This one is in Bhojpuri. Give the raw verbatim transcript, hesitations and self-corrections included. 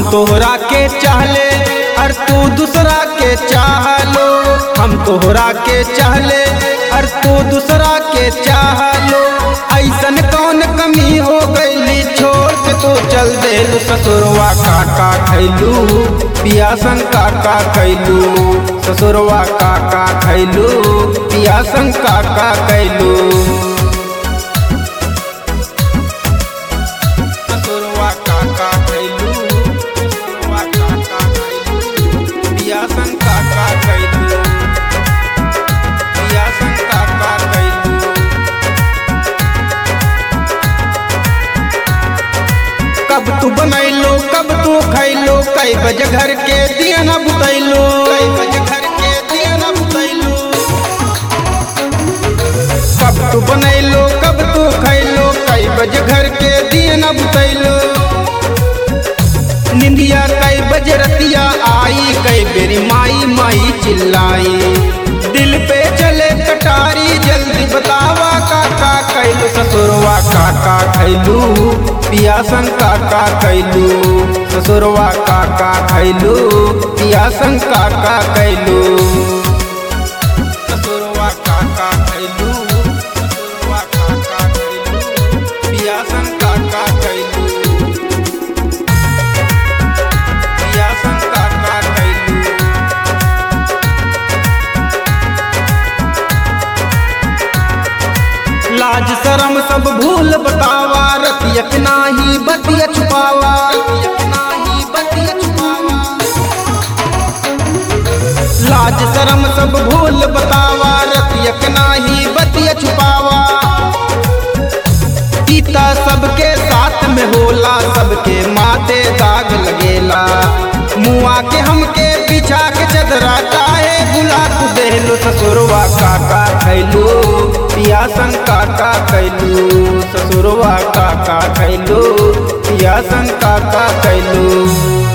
तोहरा के चाहले और तू दूसरा के चाहलो। हम तोहरा के चाहले और तू दूसरा के चाहलो। ऐसन कौन कमी हो गईली छोड़ के तू चल देलू। ससुरवा काका खैलू पियासन काका कैलू। ससुरवा काका खैलू पियासन काका कैलू। ससुरवा काका खैलू ससुरवा काका खैलू पियासन काका कैलू। पियासन काका कैलू। कब तू बनैलो कब तू खैलो कई बजे घर के दिया न बुतैलो। कई बजे घर के दिया न बुतैलो। कब तू बनैलो कब तू खैलो कई बजे घर के दिया न बुतैलो। निंदिया कई बजे रतिया आई कई बेरी माई माई चिल्लाई। दिल पे चले कटारी जल्दी बतावा काका कैलू। ससुरवा काका खैलू पियासन काका कैलू। ससुरवा काका खैलू पियासन काका कैलू। ससुरवा काका खैलू ससुरवा काका खैलू पियासन काका कैलू। पियासन काका कैलू। लाज शरम सब भूल बतावा रतिया के नाही बतिया छुपावा। लाज शरम सब भूल बतावा रतिया के नाही बतिया छुपावा। गीता सबके साथ में होला सबके माथे दाग लगेला। मुआ के हमके बिछा के चदरा काहे गुला तू देलू। ससुरवा काका खैलू पियासन काका कैलू। ससुरवा काका खैलू पियासन काका कैलू।